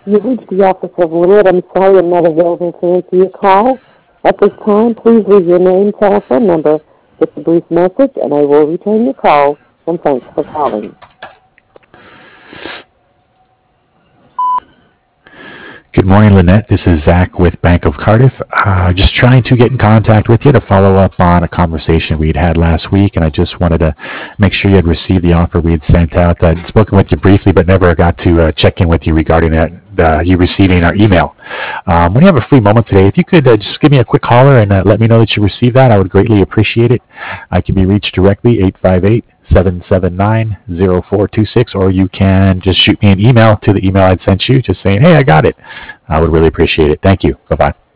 You've reached the office of Lynette. I'm sorry I'm not available to answer your call. At this time, please leave your name, telephone number, with a brief message, and I will return your call. And thanks for calling. Good morning, Lynette. This is Zach with Bank of Cardiff. Just trying to get in contact with you to follow up on a conversation we'd had last week, and I just wanted to make sure you had received the offer we had sent out. I'd spoken with you briefly, but never got to check in with you regarding that. You receiving our email. When you have a free moment today, if you could just give me a quick holler and let me know that you received that, I would greatly appreciate it. I can be reached directly, 858-779-0426, or you can just shoot me an email to the email I'd sent you, just saying, hey, I got it. I would really appreciate it. Thank you. Bye-bye.